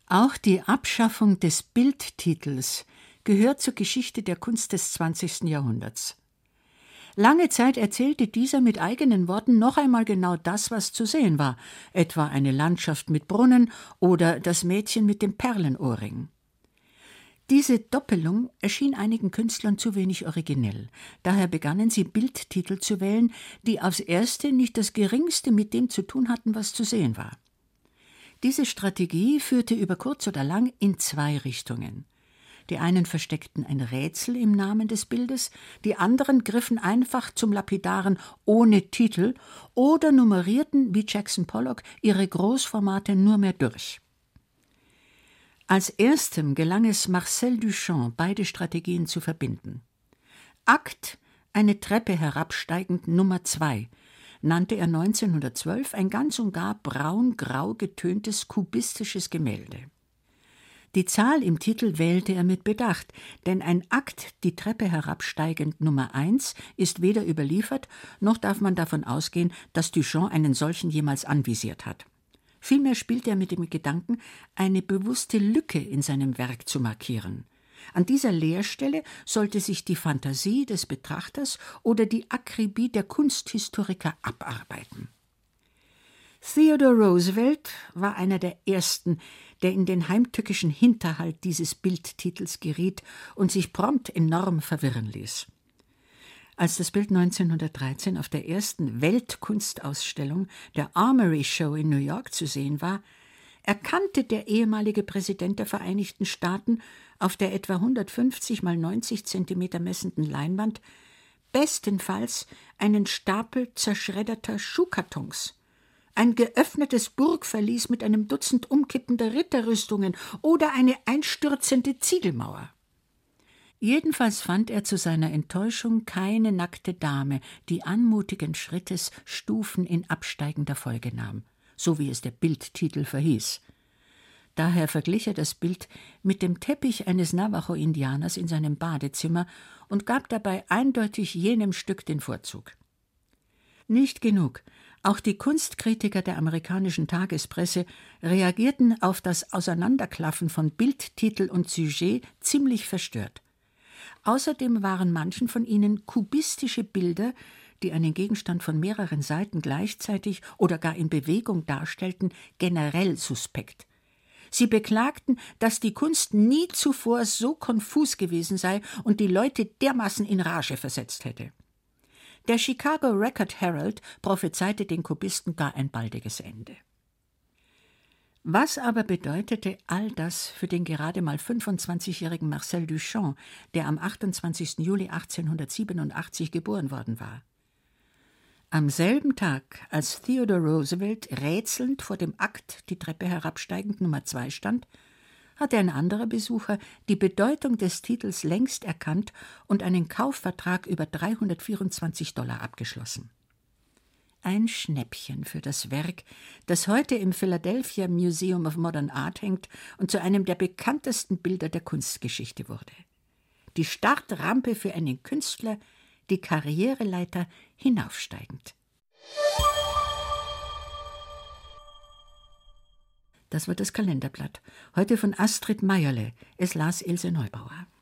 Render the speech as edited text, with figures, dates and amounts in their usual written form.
Auch die Abschaffung des Bildtitels gehört zur Geschichte der Kunst des 20. Jahrhunderts. Lange Zeit erzählte dieser mit eigenen Worten noch einmal genau das, was zu sehen war, etwa eine Landschaft mit Brunnen oder das Mädchen mit dem Perlenohrring. Diese Doppelung erschien einigen Künstlern zu wenig originell. Daher begannen sie, Bildtitel zu wählen, die aufs Erste nicht das Geringste mit dem zu tun hatten, was zu sehen war. Diese Strategie führte über kurz oder lang in zwei Richtungen. Die einen versteckten ein Rätsel im Namen des Bildes, die anderen griffen einfach zum lapidaren ohne Titel oder nummerierten, wie Jackson Pollock, ihre Großformate nur mehr durch. Als erstem gelang es Marcel Duchamp, beide Strategien zu verbinden. Akt, eine Treppe herabsteigend Nummer 2, nannte er 1912 ein ganz und gar braun-grau getöntes kubistisches Gemälde. Die Zahl im Titel wählte er mit Bedacht, denn ein Akt, die Treppe herabsteigend Nummer 1, ist weder überliefert, noch darf man davon ausgehen, dass Duchamp einen solchen jemals anvisiert hat. Vielmehr spielt er mit dem Gedanken, eine bewusste Lücke in seinem Werk zu markieren. An dieser Leerstelle sollte sich die Fantasie des Betrachters oder die Akribie der Kunsthistoriker abarbeiten. Theodore Roosevelt war einer der ersten, der in den heimtückischen Hinterhalt dieses Bildtitels geriet und sich prompt enorm verwirren ließ. Als das Bild 1913 auf der ersten Weltkunstausstellung der Armory Show in New York zu sehen war, erkannte der ehemalige Präsident der Vereinigten Staaten auf der etwa 150 mal 90 Zentimeter messenden Leinwand bestenfalls einen Stapel zerschredderter Schuhkartons, ein geöffnetes Burgverlies mit einem Dutzend umkippender Ritterrüstungen oder eine einstürzende Ziegelmauer. Jedenfalls fand er zu seiner Enttäuschung keine nackte Dame, die anmutigen Schrittes Stufen in absteigender Folge nahm, so wie es der Bildtitel verhieß. Daher verglich er das Bild mit dem Teppich eines Navajo-Indianers in seinem Badezimmer und gab dabei eindeutig jenem Stück den Vorzug. Nicht genug. Auch die Kunstkritiker der amerikanischen Tagespresse reagierten auf das Auseinanderklaffen von Bildtitel und Sujet ziemlich verstört. Außerdem waren manchen von ihnen kubistische Bilder, die einen Gegenstand von mehreren Seiten gleichzeitig oder gar in Bewegung darstellten, generell suspekt. Sie beklagten, dass die Kunst nie zuvor so konfus gewesen sei und die Leute dermaßen in Rage versetzt hätte. Der Chicago Record Herald prophezeite den Kubisten gar ein baldiges Ende. Was aber bedeutete all das für den gerade mal 25-jährigen Marcel Duchamp, der am 28. Juli 1887 geboren worden war? Am selben Tag, als Theodore Roosevelt rätselnd vor dem Akt die Treppe herabsteigend Nummer 2 stand, hatte ein anderer Besucher die Bedeutung des Titels längst erkannt und einen Kaufvertrag über $324 abgeschlossen. Ein Schnäppchen für das Werk, das heute im Philadelphia Museum of Modern Art hängt und zu einem der bekanntesten Bilder der Kunstgeschichte wurde. Die Startrampe für einen Künstler, die Karriereleiter hinaufsteigend. Das war das Kalenderblatt. Heute von Astrid Meierle. Es las Ilse Neubauer.